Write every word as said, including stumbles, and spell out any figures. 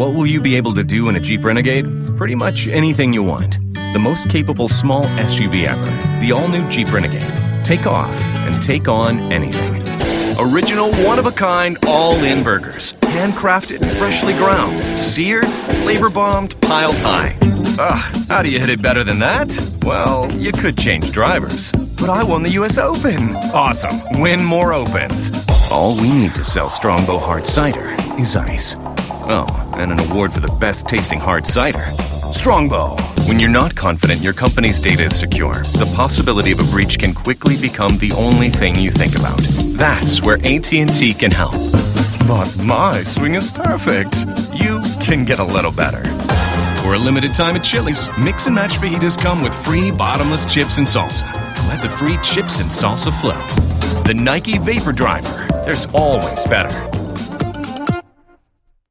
What will you be able to do in a Jeep Renegade? Pretty much anything you want. The most capable small S U V ever. The all-new Jeep Renegade. Take off and take on anything. Original, one-of-a-kind, all-in burgers. Handcrafted, freshly ground, seared, flavor-bombed, piled high. Ugh, how do you hit it better than that? Well, you could change drivers. But I won the U S Open. Awesome. Win more Opens. All we need to sell Strongbow Hard Cider is ice. Oh, and an award for the best tasting hard cider. Strongbow. When you're not confident your company's data is secure, the possibility of a breach can quickly become the only thing you think about. That's where A T and T can help. But my swing is perfect. You can get a little better. For a limited time at Chili's, Mix and Match fajitas come with free bottomless chips and salsa. Let the free chips and salsa flow. The Nike Vapor Driver. There's always better.